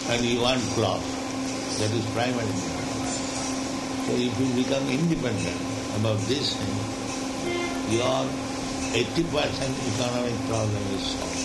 and you want cloth. That is primary need. So if you become independent about this thing, your 80% economic problem is solved.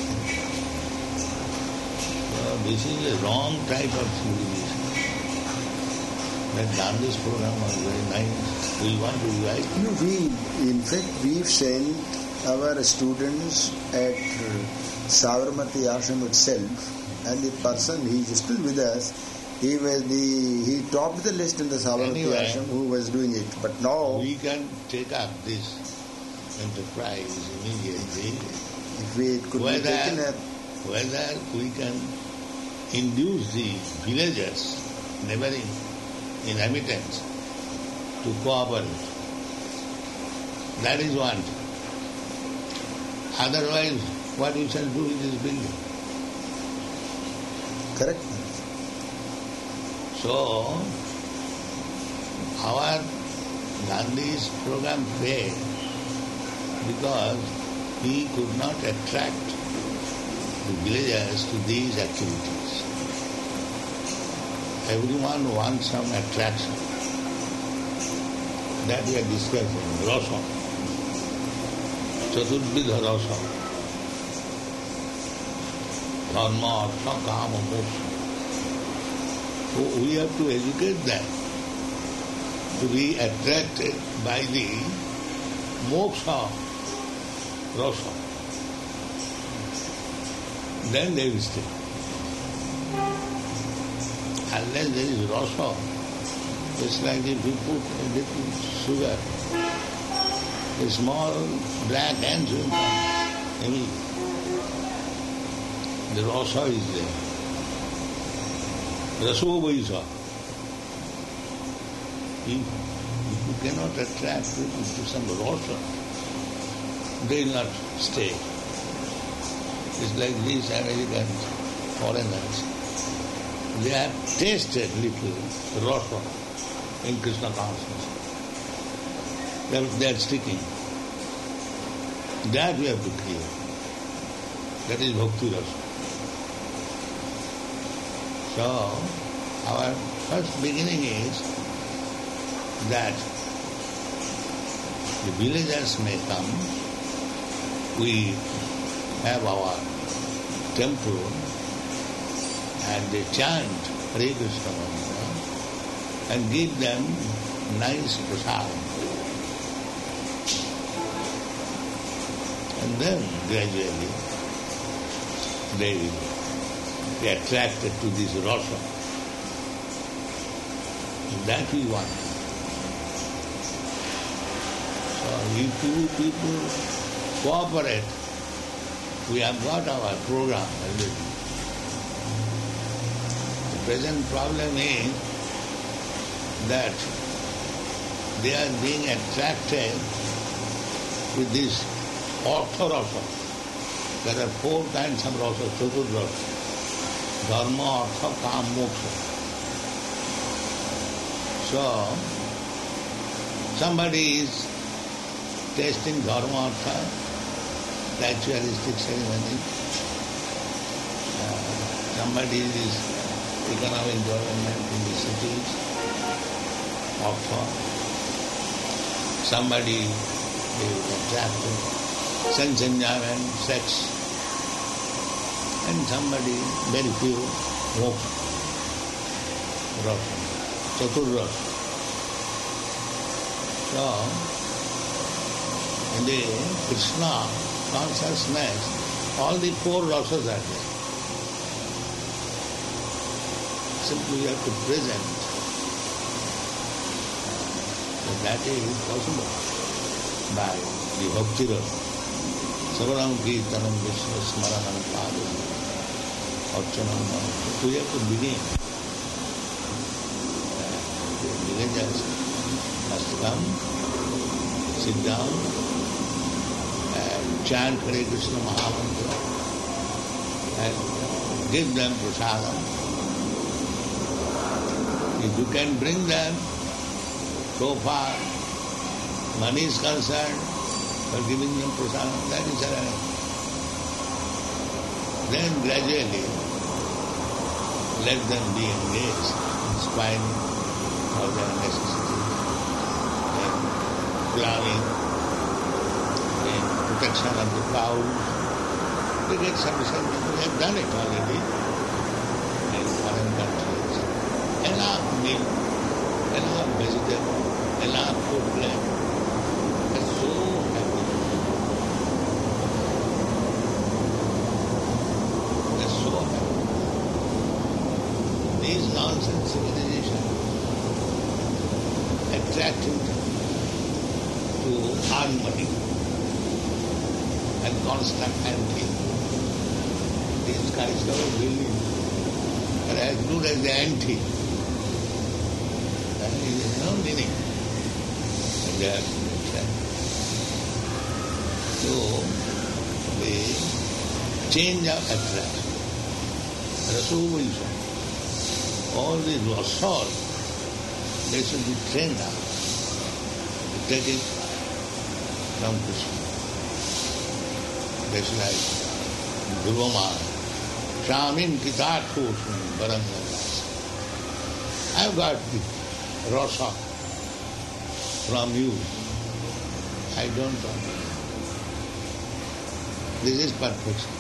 So this is a wrong type of civilization. That Gandhi's program was very nice. We want to revise. We've sent our students at Sabarmati Ashram itself, and the person, he is still with us, he topped the list in the Sabarmati Ashram who was doing it. But now we can take up this enterprise immediately. If we could be taken up, whether we can induce the villagers, neighboring inhabitants, to cooperate. That is one. Otherwise, what we shall do with this building? Correct. So, our Gandhi's program failed because he could not attract the villagers to these activities. Everyone wants some attraction. That we are discussing. Rasa. Chaturbidha rasa. Dharma, artha, kama, moksha. So we have to educate them to be attracted by the moksha rasa. Then they will stay. Unless there is rasa, it's like if you put a little sugar, a small black ant will come immediately. The rasa is there. Raso vaisa. If you cannot attract people to some rasa, they will not stay. It's like these Americans, foreigners. They have tasted little rasa in Krishna consciousness. They are sticking. That we have to clear. That is bhakti rasa. So, our first beginning is that the villagers may come. We have our temple and they chant Hare Krishna mantra and give them nice prasad. And then gradually they will be attracted to this rasa. That we want. So if you people cooperate, we have got our program already. The present problem is that they are being attracted with this artha rasa. There are 4 kinds of rasa, chaturrasa. Dharma, artha, kama, moksha. So, somebody is tasting dharma, artha, ritualistic ceremony. Somebody is economic development in the cities, artha. Somebody is attracted, sense enjoyment, sex. And somebody, very few, moksha, rasa, chaturrasa. So, in the Krishna consciousness, all the 4 rasas are there. Simply you have to present. So that is possible by the bhakti rasa. Savaram Kirtanam Vishnu Smaranam Padam Archanam Manam. We have to begin. The villagers must come, sit down, and chant Hare Krishna Mahamantra and give them prasadam. If you can bring them so far, money is concerned, for giving them prasadam, that is arranged. Then gradually let them be engaged in spoiling all their necessities, in plowing, in protection of the cows. They get sufficient people. They have done it already in foreign countries. Enough milk, enough vegetable, enough food left. They're so happy. They're so happy. These nonsense civilization attracting them to earn money and construct antique. These skyscraper buildings are as good as the antique. There is no meaning. And they are attracted. So, the change of attraction. Rasovaisha. All the rasas, they should be trained up to take it from Krishna. That's like Dhruva Shamin Kitat Koshun Barangalas. I've got the rasa from you. I don't want it. This is perfection.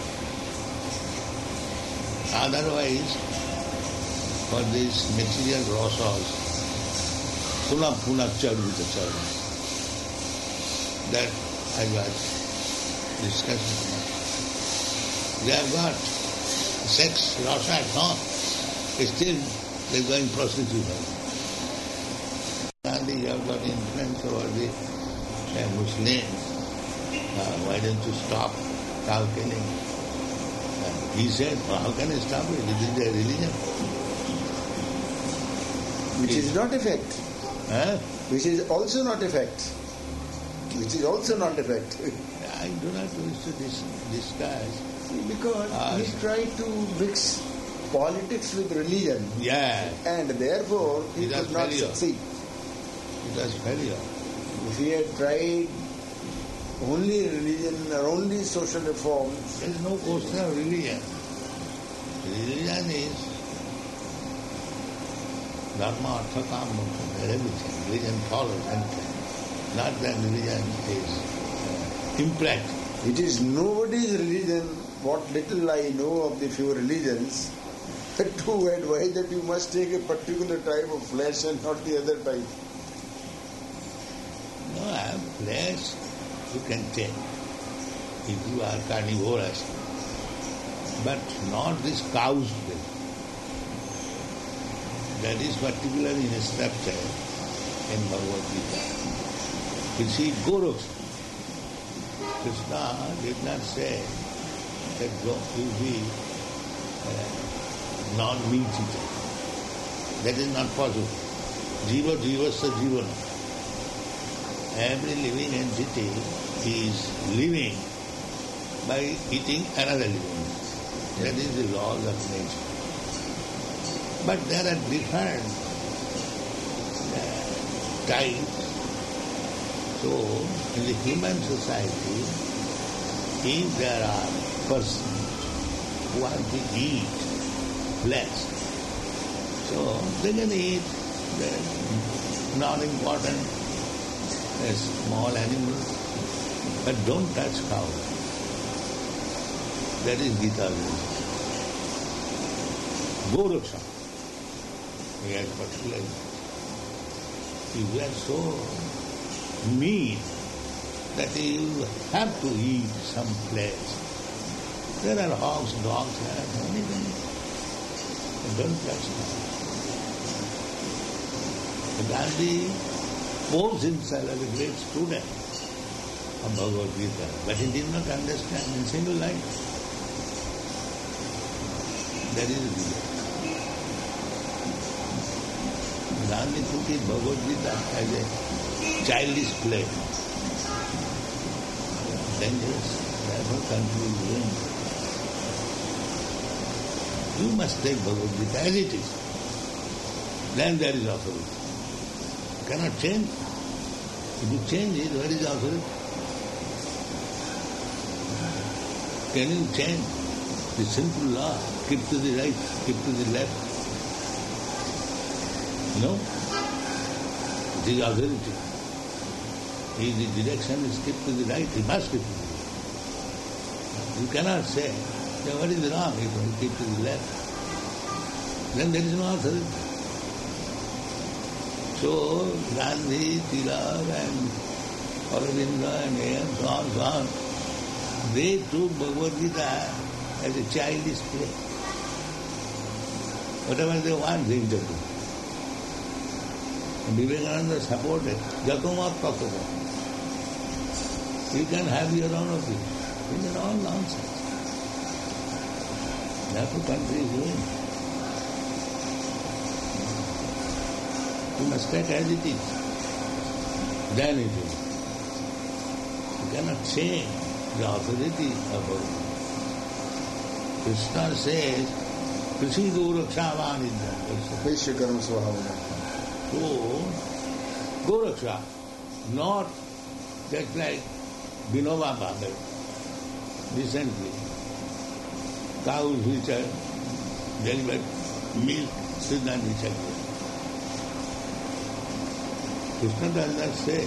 Otherwise, for these material rasas, puna charvita charva. That I was discussing. They have got sex, rasa at home. Still they are going prostitute. Gandhi, you have got influence over the Muslims. Why don't you stop cow killing? He said, how can I stop it? It is their religion. Which is not a fact. Which is also not a fact. Which is also not a fact. I do not wish to discuss. Because he tried to mix politics with religion. Yeah. And therefore he could not succeed. It was failure. If he had tried only religion or only social reforms. There is no question of religion. Religion is dharma, artha, kama, moksha, everything. Religion follows everything. Not that religion is impractical. It is nobody's religion, what little I know of the few religions, to advise that you must take a particular type of flesh and not the other type. No, flesh you can take if you are carnivorous, but not this cow's milk. That is particularly instructed in Bhagavad Gita. You see, Gorakshana. Krishna did not say that you be non-meat eater. That is not possible. Jiva jivasya jivana. Every living entity is living by eating another living. That is the laws of nature. But there are different types. So, in the human society, if there are persons who want to eat flesh, so they can eat the non-important small animals, but don't touch cow. That is Gita religion. Gorakshana. We are particularly. If we are so mean that you have to eat some flesh. There are hogs, dogs, anything. Don't touch them. Gandhi posed himself as a great student of Bhagavad Gita, but he did not understand in single line. That is the reason. Gandhi took his Bhagavad Gita as a childish play. Dangerous. Therefore country is ruined. You must take Bhagavad Gita as it is. Then there is authority. You cannot change. If you change it, where is authority? Can you change the simple law? keep to the right, keep to the left. No. It is authority. If the direction is keep to the right, he must keep to the right. You cannot say, what is wrong if you keep to the left? Then there is no authority. So, Gandhi, Tilak and Aurobindo and so on, they took Bhagavad Gita as a childish play. Whatever they want, they interpret. And Vivekananda supported Jatamat Tatava. You can have your own opinion. These are all nonsense. That's what country is doing. You must take as it is. Then it is. You cannot change the authority of Bhagavan. Krishna says, Krishna Goraksha Vanidya. Vishwakaram Swahavana. So, Goraksha, not just like Vinoba Bhagat, recently, cows which are delivered milk should not be checked. Krishna does not say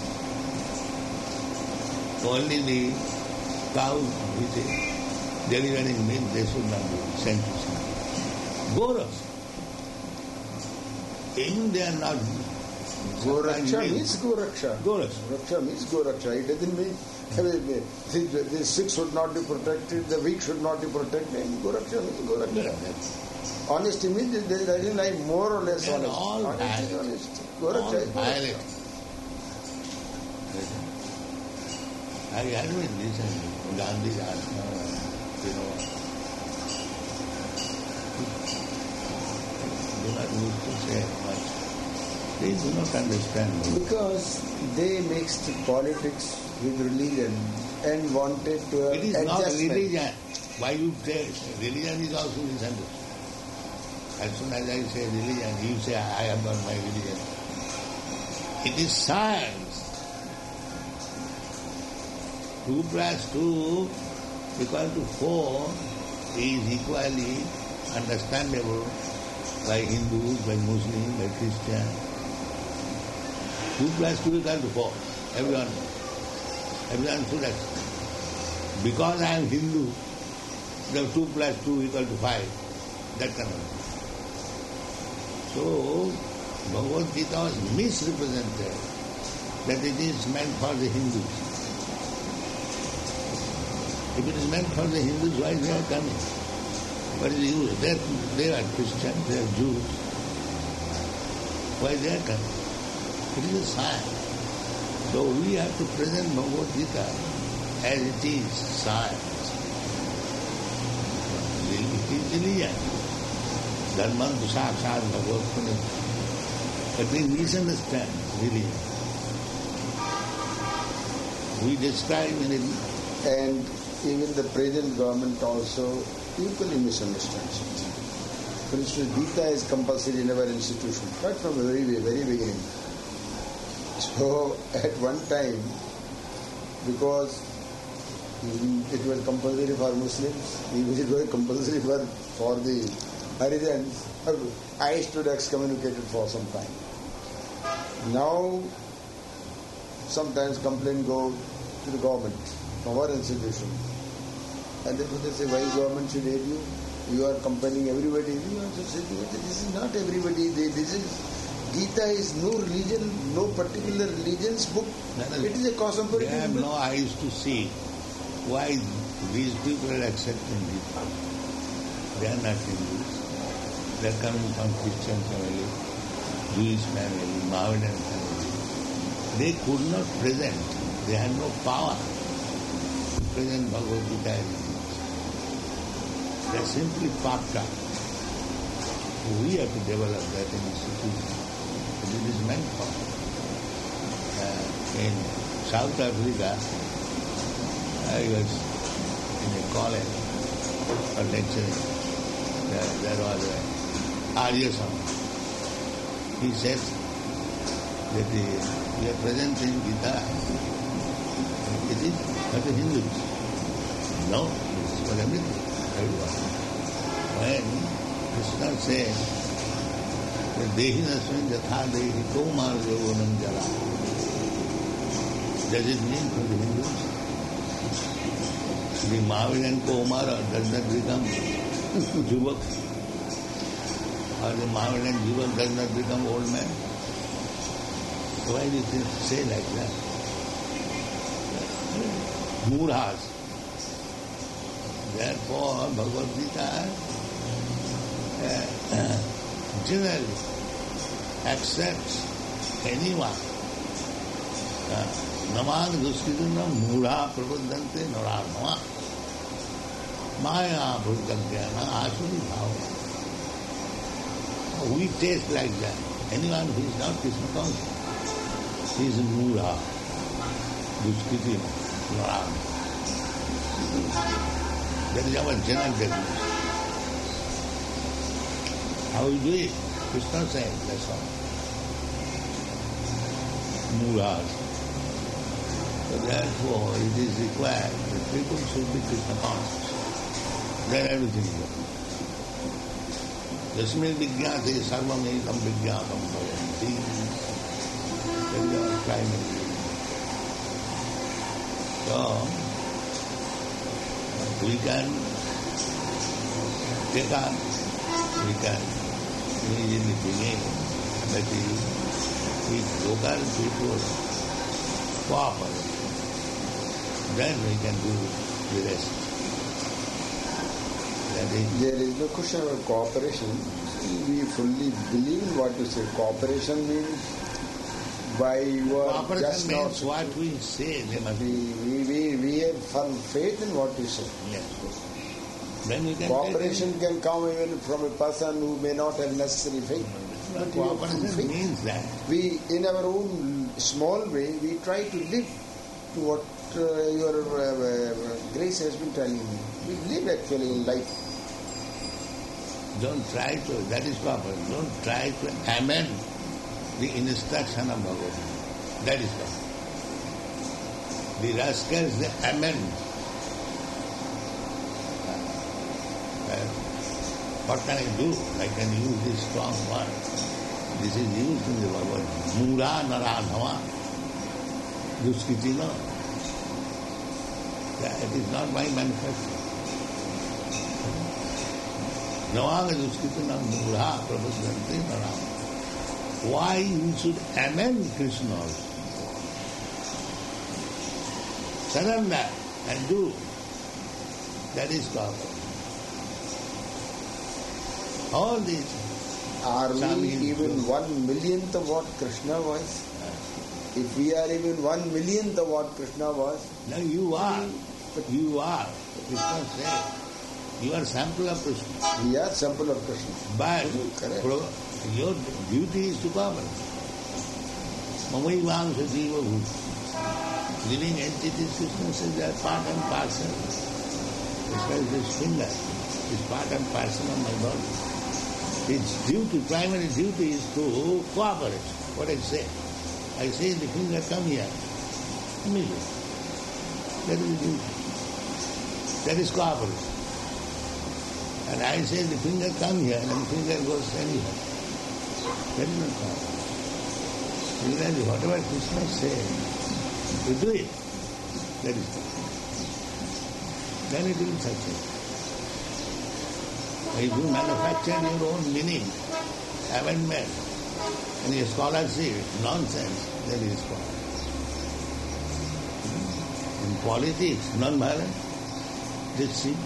only the cows which are delivering milk, they should not be sent to sea. Goraksha. Even they are not. Goraksha means Goraksha. Goraksha. Goraksha means Goraksha. It doesn't mean the sick should not be protected, the weak should not be protected. Goraksha means Goraksha. Honesty means there is like more or less They are honesty. all Honesty is violent. honesty. Goraksha is Violent. Goraksha. I admit this and Gandhi asked, do not need to say much. They do not understand. Because they mixed politics with religion and wanted to have It is not adjustment. religion. Why you say religion is also misunderstood. As soon as I say religion, you say I have got my religion. It is science. 2 plus 2 equal to 4 is equally understandable by Hindus, by Muslims, by Christians. 2 plus 2 equal to 4. Everyone should accept. Because I am Hindu, the 2 plus 2 equal to 5. That kind of thing. So, Bhagavad Gita was misrepresented that it is meant for the Hindus. If it is meant for the Hindus, why they are coming? What is the use? They are Christians, they are Jews. Why they are coming? It is a science. So we have to present Bhagavad Gita as it is, science. It is religion. Dharmantu sakshat Bhagavad Gita. But we misunderstand religion. We describe in it. And even the present government also equally misunderstands it. For instance, Gita is compulsory in our institution, right from the very beginning. So at one time, because it was compulsory for Muslims, it was compulsory for the Harijans, I stood excommunicated for some time. Now, sometimes complaint go to the government from our institution. And then they say, why government should aid you? You are compelling everybody. You also say, this is not everybody. This is Gita is no religion, no particular religion's book. It is a cosmopolitan They have book. no eyes to see why these people are accepting Gita. They are not Hindus. They are coming from Christian family, Jewish family, Mohammedan family. They could not present. They had no power to present Bhagavad Gita as it is. They are simply packed up. We have to develop that institution. It is meant for. In South Africa, I was in a college for lecturing. There was a Arya Samaj. He said that we are presenting Gita. It is for the Hindus. No, it is for everyone. when Krishna said, Dehi nasmin jatha dehi kaumar yogonam jala. Does it mean for the Hindus? The Mahavir and Kaumara, does that become Juvak? Or the Mahavir and Juvak does not become old man? Why did it say like that? Murhas. Therefore, Bhagavad Gita generally accepts anyone. Namang duskritam mudha prabodhante naranama maya bhutantyana asuri bhava. We taste like that. Anyone who is not Krishna conscious, he is mudha, duskritam, naranama. That is our general definition. How we do it? Krishna said, that's all. Mudhas. So therefore, it is required that people should be Krishna conscious. Then everything is done. Yasmin vijñāte sarvam ekam vijñātam bhavanti. That is our primary. So, we can take on, we can immediately begin, but if local people cooperate, then we can do the rest. There is no question about cooperation. We fully believe in what you say. Cooperation means by your cooperation just means not, what we say, they must we have firm faith in what you say. Yes. Then we can cooperation can come even from a person who may not have necessary faith. But cooperation means that. We, in our own small way, we try to live to what your Grace has been telling me. We live actually in life. Don't try to, that is cooperation. Don't try to amend the instruction of Bhagavad. That is cooperation. The rascals, they amend. What can I do? I can use this strong word. This is used in the Bhagavad. Mura naradhava. Duskitina. It is not my manufacture. Navanga duskitina mura prabhuddhante naradhava. Why you should amend Krishna also? Surrender and do. That is cooperation. All these. Are we even 1/1,000,000th of what Krishna was? If we are even 1/1,000,000th of what Krishna was, no, you are. You are. Krishna said, you are sample of Krishna. We are sample of Krishna. But your duty is to cooperate. Mamai vamsa jiva bhuta. Living entities, Krishna says, they are part and parcel. Krishna is this finger. It's part and parcel of my body. Its duty, primary duty is to cooperate. What I say the finger, come here. Immediately. That is the duty. That is cooperation. And I say the finger, come here, and the finger goes anywhere. That is not cooperation. Similarly, whatever Krishna says, you do it. That is cooperation. Then it will be success. If you manufacture your own meaning, amendment, and your scholarship, nonsense, that is cooperation. In politics, non-violence, let's see.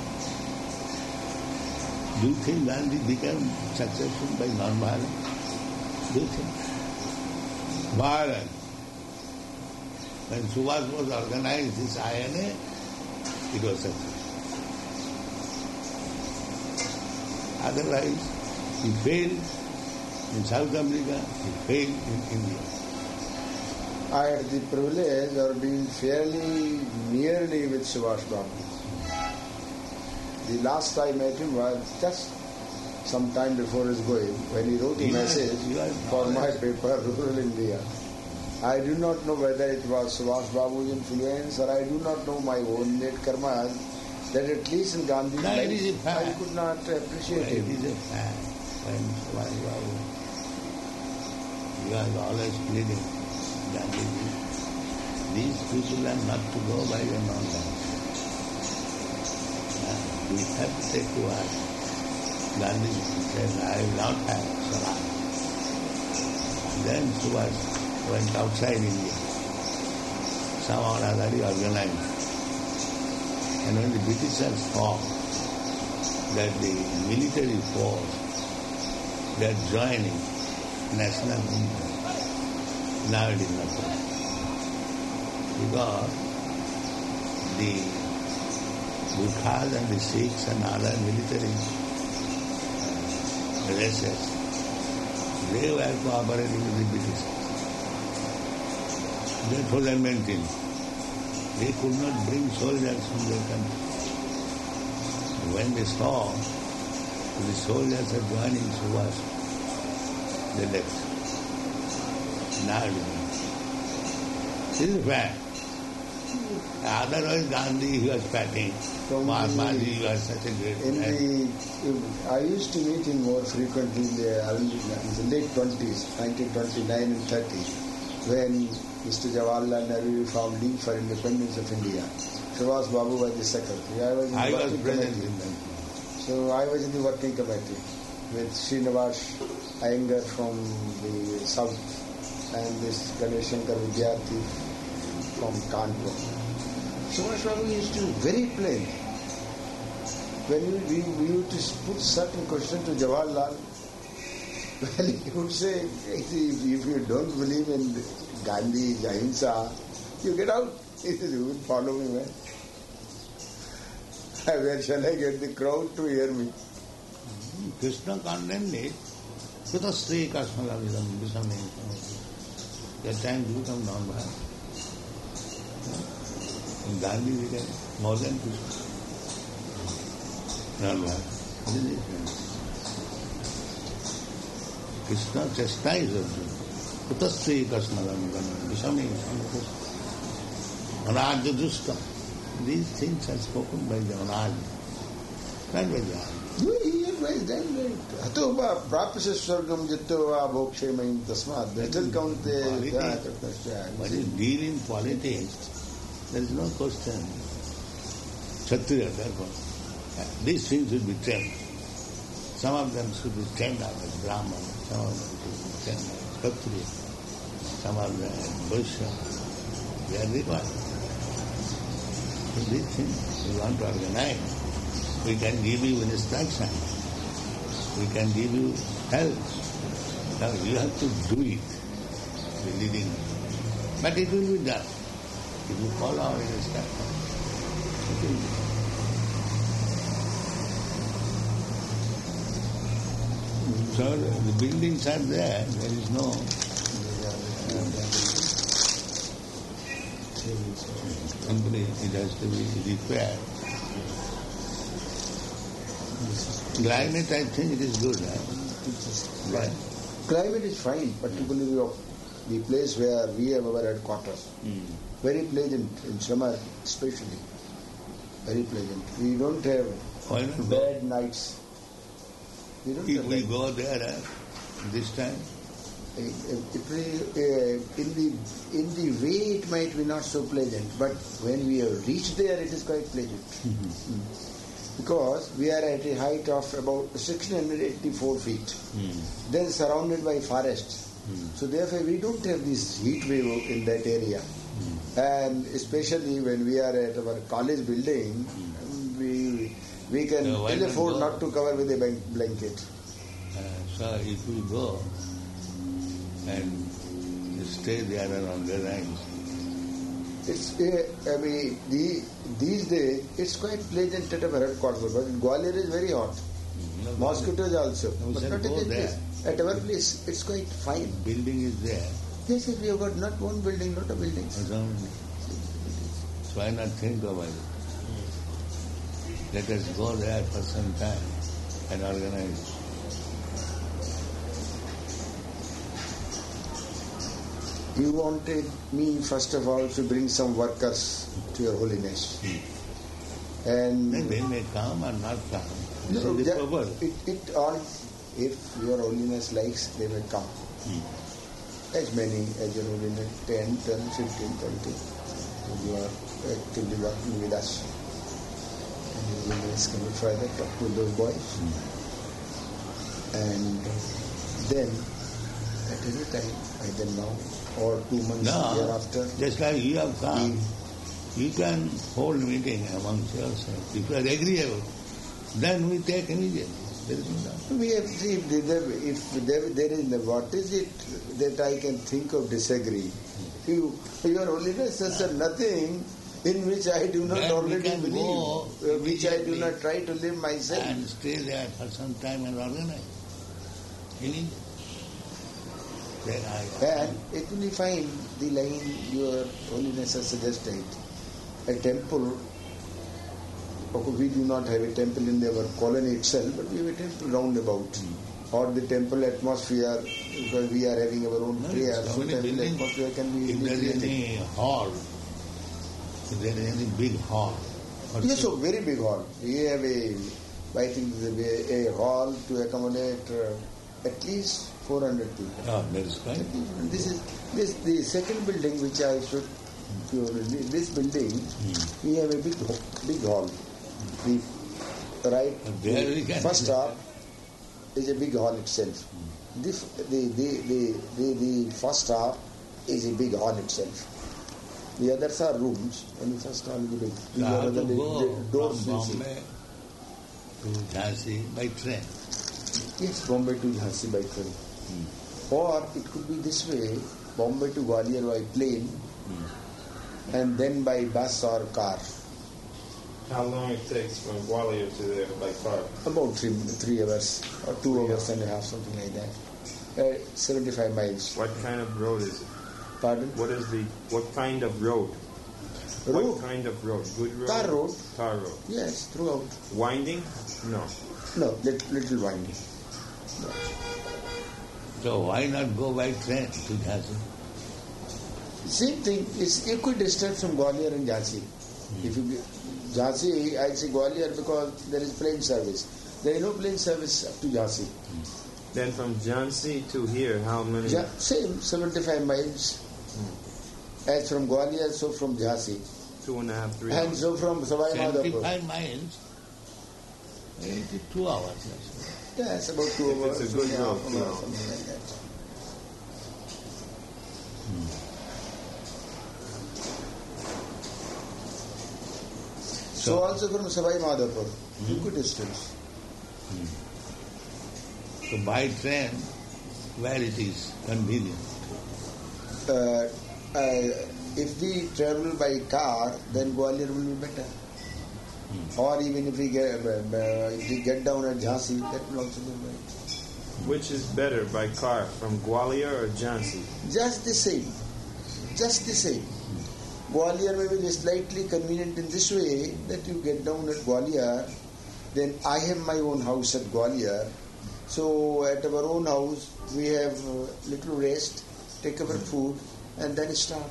Do you think Gandhi became successful by non-violence? Do you think? Violence. When Subhas was organized this INA, it was successful. Otherwise, he failed in South America, he failed in India. I had the privilege of being fairly nearly with Subhash Babu. The last I met him was just some time before his going, when he wrote a message for my paper, Rural India. I do not know whether it was Subhash Babu's influence or I do not know my own innate karma. that at least in Gandhi's No, it life, is a fact. I could not appreciate It him. is a fact. When you are always pleading, Gandhiji, these people are not to go by your non-life. We have to take to us. Gandhiji said, I will not have Swaraj. Then Subhash went outside India. Somehow or other he organized. And when the Britishers saw that the military force, they are joining national movement, now it is not possible. Because the Gurkhas and the Sikhs and other military races, they were cooperating with the Britishers. That was their main thing. They could not bring soldiers from their country. When they saw the soldiers are joining Subhash, they left. Now it is not. This is fact. Otherwise Gandhi, he was fatting. Mahatma Ji was such a great man. I used to meet him more frequently in the late 20s, 1929 and 30, when Mr. Jawaharlal Nehru formed League for Independence of India. Subhash Babu was the secretary. I was present in them. So I was in the working committee with Srinivas Iyengar from the south and this Ganesh Shankar Vidyarthi from Kanpur. Subhash Babu used to be very plain. When we used to put certain questions to Jawaharlal, well, he would say, if you don't believe in Gandhi, Ahimsa, you get out. He said, you will follow me, man. Where shall I get the crowd to hear me? Krishna condemned it. Kutasri Kasmagavidam Visamim. At times you become non-violent. Gandhi became more than Krishna. Non-violent. Krishna chastised Arjuna. Kutasri Kasmagavidam Visamim. Anarja Dusta. These things are spoken by the Anarja, not by the Arja. No, he advised them that Hatoba Prapasya Swargam Jittova Bhokshe Mahim Tasmat. That will count the But in deal in politics, there is no question. Kshatriya, therefore. These things should be tamed. Some of them should be tamed out as Brahman, some of them should be tamed out as Kshatriya, some of them as Vaishya. They are required. So these things we want to organize. We can give you instruction. We can give you help. Now you have to do it, the leading. But it will be done. If you follow our instruction, it will be done. So the buildings are there. There is no simply it has to be repaired. Climate, I think it is good. Right? Climate is fine, particularly of the place where we have our headquarters. Very pleasant in summer, especially. Very pleasant. We don't have bad nights. If we go there this time, in the way it might be not so pleasant, but when we have reached there, it is quite pleasant. Because we are at a height of about 1684 feet, then surrounded by forests. So therefore we don't have this heat wave in that area. And especially when we are at our college building, we can ill afford not to cover with a blanket. So if we go and stay there around the ranks, it's these days it's quite pleasant at our headquarters, but Gwalior is very hot. Mosquitoes also. But not in this place. At our place it's quite fine. Building is there. Yes, we have got not one building, lot of buildings. So why not think about it? Let us go there for some time and organize. You wanted me, first of all, to bring some workers to your holiness. And They may come or not come. This no, is the purpose. it all, if Your Holiness likes, they may come. As many as Your Holiness, 10, 12, 15, 20. You are actively working with us. And Your Holiness can further talk to those boys. And then, at any time, either now or 2 months thereafter, just like you have come, you can hold meeting amongst yourselves. If you are agreeable, then we take immediately. There is no doubt. we have, see, if there is, what is it that I can think of disagree? Your Holiness has said nothing in which I do not Then we already can believe, go which I do not try to live myself. and stay there for some time and organize. Any? Then And it will find the line Your Holiness has suggested. A temple, we do not have a temple in our colony itself, but we have a temple round about. Or the temple atmosphere, because we are having our own prayer, so temple atmosphere can be... If there is any hall, if there is any big hall. Yes, so very big hall. We have I think a hall to accommodate at least 400 people. Oh, that is fine. The second building which I should... This building, we have a big hall. The first half is a big hall itself. The first half is a big hall itself. The others are rooms, and the first hall is big. So I have to go doors from Bombay to Jhansi by train. Yes, Bombay to Jhansi by train. Or it could be this way, Bombay to Gwalior by plane, and then by bus or car. How long it takes from Gwalior to there by car? About 3 hours or 2 hours and a half, something like that. 75 miles. What kind of road is it? Pardon? What kind of road? Road? What kind of road? Good road? Tar road. Tar road. Yes, throughout. Winding? No. No, little winding. No. So why not go by train to Jhansi? Same thing. It's equidistant from Gwalior and Jhansi. If you Jhansi, I say Gwalior because there is plane service. There is no plane service up to Jhansi. Then from Jhansi to here, how many? Same, 75 miles. As from Gwalior, so from Jhansi. 2.5, 3 And hours. so from Savai Madhopur. 75 miles, 2 hours. Yeah, it's about 2 If hours. it's a good road, something like that. So also from Savai Madhopur, equidistance. So by train, where it is convenient. If we travel by car, then Gwalior will be better. Or even if we get down at Jhansi, that will also be better. Which is better, by car, from Gwalior or Jhansi? Just the same. Just the same. Gwalior may be slightly convenient in this way that you get down at Gwalior, then I have my own house at Gwalior. So at our own house, we have little rest, take our food, and then start.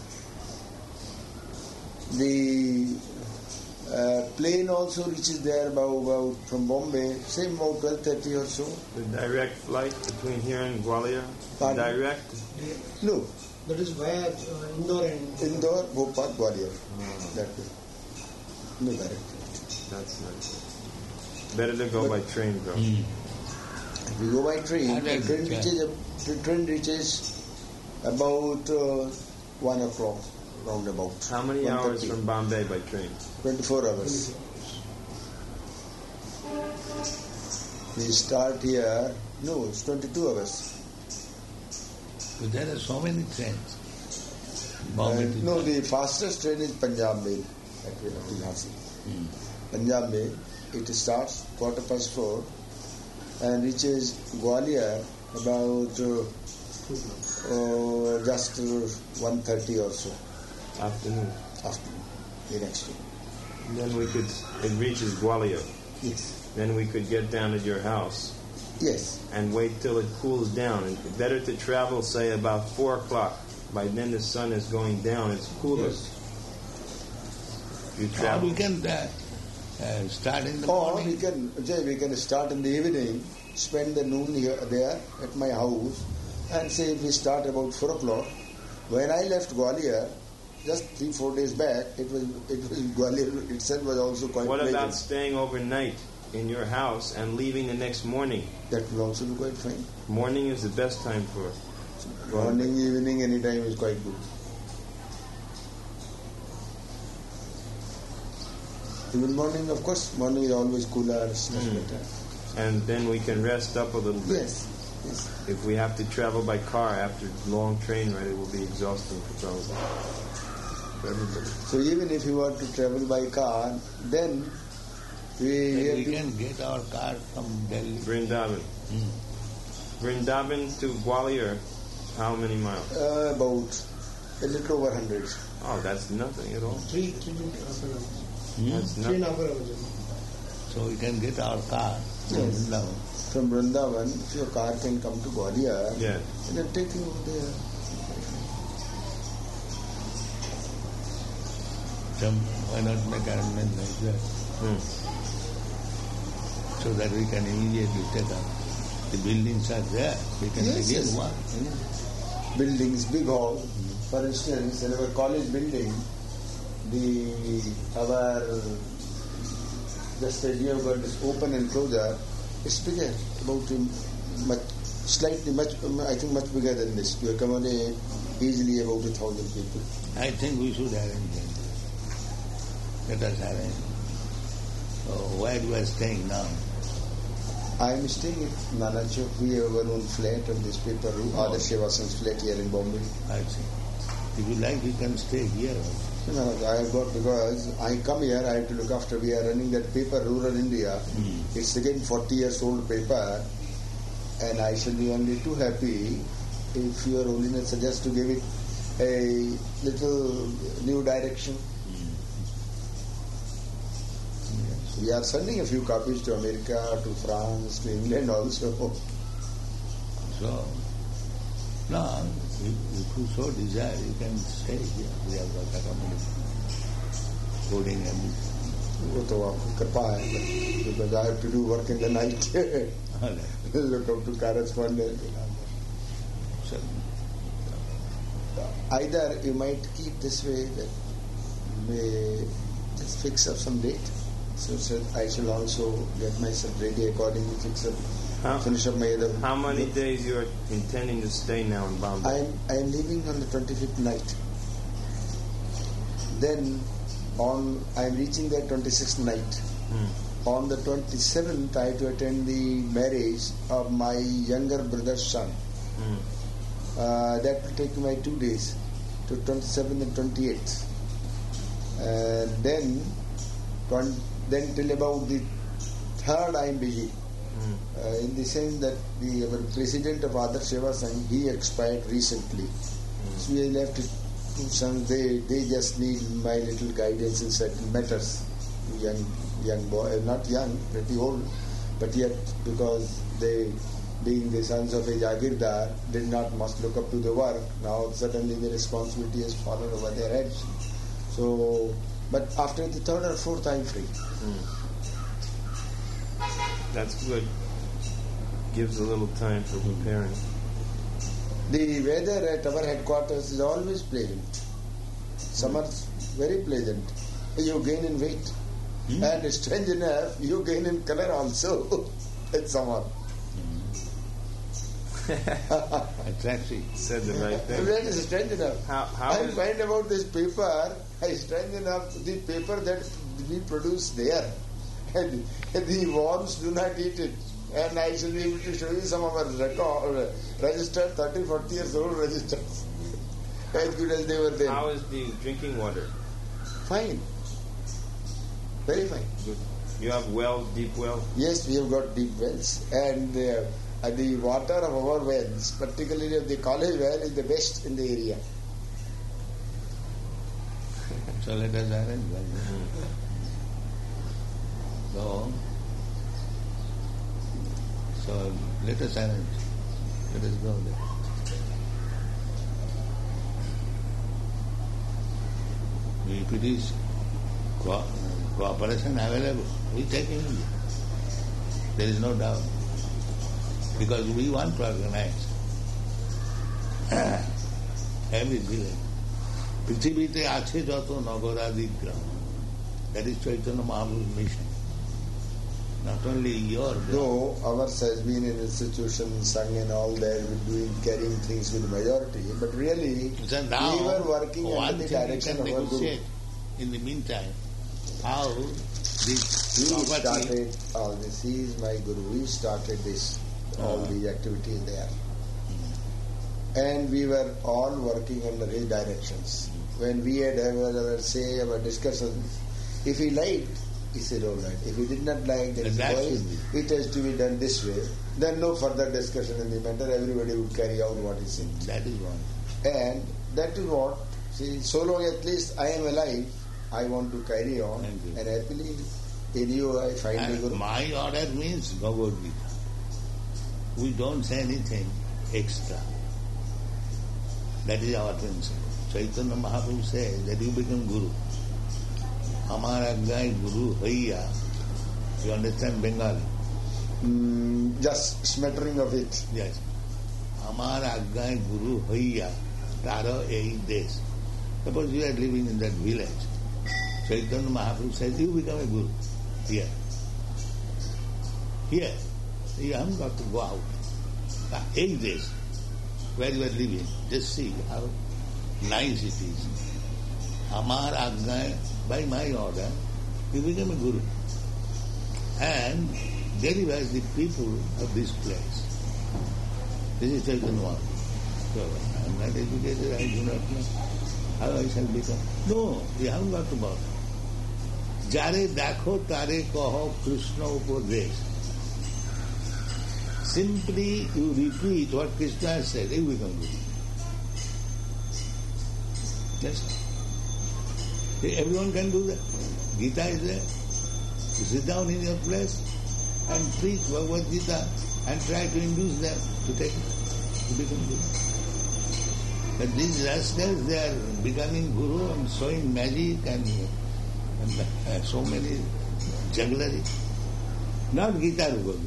The plane also reaches there about from Bombay, same about 12:30 or so. The direct flight between here and Gwalior? Pardon? Direct? No, That is via Indore and... Indore, Bhopal, Gwalior. That way. No direct. That's nice. Better to go by train, though. If we go by train, the train reaches about 1 o'clock, roundabout. How many 1:30. hours from Bombay by train? 24 hours. We start here, no, it's 22 hours. So there are so many trains. Bombay to No, Jhansi. the fastest train is Punjab Mail, that way to Jhansi. Punjab Mail, it starts 4:15 and reaches Gwalior about just 1:30 or so Afternoon. afternoon, the next day. Then it reaches Gwalior. Yes. Then we could get down at your house Yes. and wait till it cools down. And better to travel, say, about 4 o'clock. By then the sun is going down. It's cooler. Yes. You Or travel. we can start in the Or morning. we can start in the evening, spend the noon here there at my house, and say if we start about 4 o'clock. When I left Gwalior, just 3-4 days back, it was Gwalior itself was also quite What pleasant. about staying overnight in your house and leaving the next morning? That will also be quite fine. Morning is the best time for it. Morning, evening, any time is quite good. Even morning, of course, morning is always cooler, it's much better. And then we can rest up a little bit. Yes. If we have to travel by car after a long train ride, it will be exhausting for everybody. So even if you want to travel by car, then We can get our car from Delhi. Vrindavan. Vrindavan to Gwalior, how many miles? About a little over 100. Oh, that's nothing at all. 3.5 hours. That's 3.5 nothing. hours. So we can get our car from Yes. Vrindavan. From Vrindavan, if your car can come to Gwalior, Yeah. and then take you over there. Why not make arrangement like that? So that we can immediately take up. The buildings are there. We can Yes, begin yes. work. Buildings, big hall. For instance, in our college building, our just idea about this open enclosure is bigger, about I think much bigger than this. You accommodate easily about 1,000 people. I think we should arrange it. Let us arrange. Where you are staying now? I am staying at Nanacho. We have our own flat on this paper room, Adarsh Vasan's flat here in Bombay. I see. If you like, you can stay here. No, I have got, because I come here, I have to look after. We are running that paper, Rural India. It's again 40 years old paper, and I shall be only too happy if Your Holiness suggests to give it a little new direction. We are sending a few copies to America, to France, to England also. So, no, if you so desire, you can stay here. We have got accommodation, coding and वो तो आपकी कृपा है, because I have to do work in the night. Look up to correspondence. so, Either you might keep this way, that may just fix up some date. So I shall also get myself ready accordingly, finish up my other. How many days you are intending to stay now in Bombay? I am leaving on the 25th night. Then I am reaching there 26th night. On the 27th, I have to attend the marriage of my younger brother's son. That will take my 2 days, to 27th and 28th. Then till about the 3rd I am busy. In the sense that our president of Adarsh Vasan, he expired recently. So we left 2 sons. They just need my little guidance in certain matters. Young boy, not young, pretty old, but yet because they, being the sons of a Jagirdar, did not much look up to the work. Now suddenly the responsibility has fallen over their heads. So, but after the 3rd or 4th I am free. That's good. Gives a little time for preparing. The weather at our headquarters is always pleasant. Summer's very pleasant. You gain in weight. And strange enough, you gain in color also in summer. attractive. Said the right thing. That is strange enough. How I is- find about this paper, strange enough, the paper that we produce there, and the worms do not eat it. And I shall be able to show you some of our registered 30, 40 years old registers. As good as they were then. How is the drinking water? Fine. Very fine. Good. You have wells, deep wells? Yes, we have got deep wells. And the water of our wells, particularly of the college well, is the best in the area. So let us arrange like that. So let us arrange. Let us go there. If it is cooperation available. We take immediately. There is no doubt. Because we want to organize every village. পৃথিবীতে আছে যত নগরাদি গ্রাম, that is Chaitanya Mahaprabhu's mission. Not only your gram. Though ours has been in institution, sung and all that, carrying things with majority, but really so now, we were working under the direction of our Guru. In the meantime, how this He property started all this. He is my Guru. He started this, all the activities there. And we were all working under his directions. When we had our say, our discussions, if he liked, he said all right. If he did not like, then it has to be done this way. Then no further discussion in the matter. Everybody would carry out what he said. that is one. And that is what, see, so long at least I am alive, I want to carry on. And happily in you I find the Guru. And my order means Bhagavad Gita. We don't say anything extra. That is our principle. Chaitanya Mahaprabhu says that you become Guru. Amar Aggai Guru Haiya. You understand Bengali? Just smattering of it. Yes. Amar Aggai Guru Haiya. Taro Ei Des. Suppose you are living in that village. Chaitanya Mahaprabhu says you become a Guru. Here. Here. You haven't got to go out. 8 days. Where you are living. Just see how nice it is. Amar Aggai, by my order, you become a Guru. And delivers the people of this place. This is Chaitanya Mahaprabhu. So, I am not educated, I do not know how I shall become. No, you haven't got to bother. Jare dakho tare kaho Krishna upadesh. Simply you repeat what Krishna has said, you become Guru. Yes. Everyone can do that. Gita is there. You sit down in your place and preach Bhagavad Gita and try to induce them to take it, to become Guru. But these rascals, they are becoming Guru and showing magic and so many jugglery. Not Gita Rupami.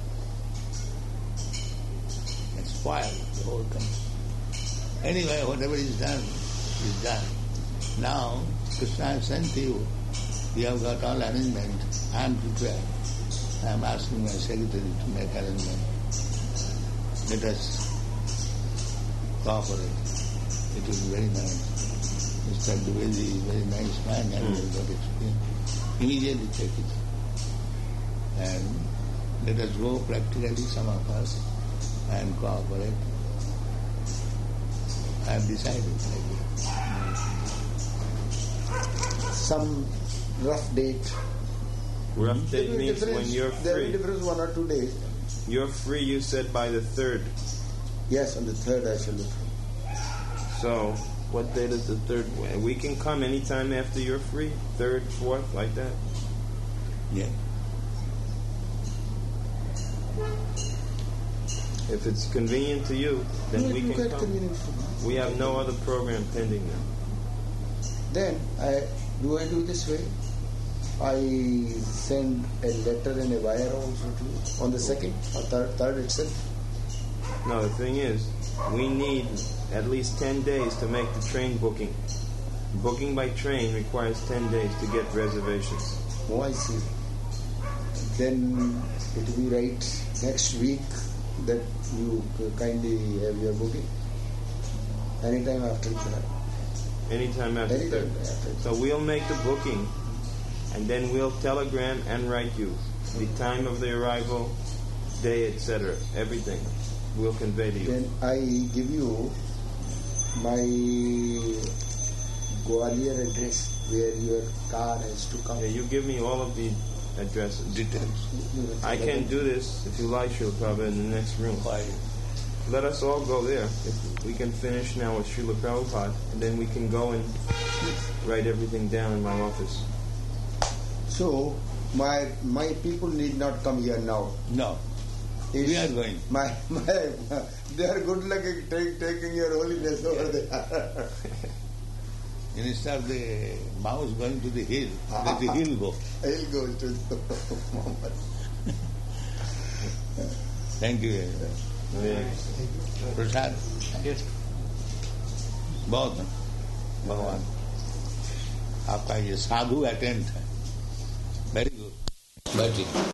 Spoil the whole country. Anyway, whatever is done is done. Now, Krishna has sent you. You have got all arrangement. I am prepared. I am asking my secretary to make arrangement. Let us cooperate. It will be very nice. Mr. Dwivedi is a very nice man and he has got experience. Immediately take it. And let us go practically, some of us, and cooperate. I have decided like that. Some rough date. Rough date means when you're There will free. be difference 1 or 2 days. You're free, you said, by the 3rd. Yes, on the 3rd I shall be free. So, what date is the 3rd? We can come anytime after you're free. 3rd, 4th, like that. Yeah. If it's convenient to you, then we You can get come. convenient for me. We have no other program pending now. Then I do this way. I send a letter and a wire also to you on the 2nd or 3rd itself. No, the thing is, we need at least 10 days to make the train booking. Booking by train requires 10 days to get reservations. Oh, I see. Then it will be right next week that you kindly have your booking. Anytime after that. Anytime after Anytime 3rd. after. So we'll make the booking, and then we'll telegram and write you the time of the arrival, day, etc. Everything we'll convey to you. Then I give you my Gwalior address where your car has to come. Yeah, you give me all of the addresses. Details. I can do this if you like, Srila Prabhupada, in the next room. Why? Let us all go there. If we can finish now with Srila Prabhupada, and then we can go and write everything down in my office. So my people need not come here now. No. We are going. They are good luck taking your holiness over there. Instead of the mouse going to the hill, let the hill go. He'll go to the Muhammad. Thank you. प्रसाद बहुत भगवान आपका ये साधु attempt है very good बैठिए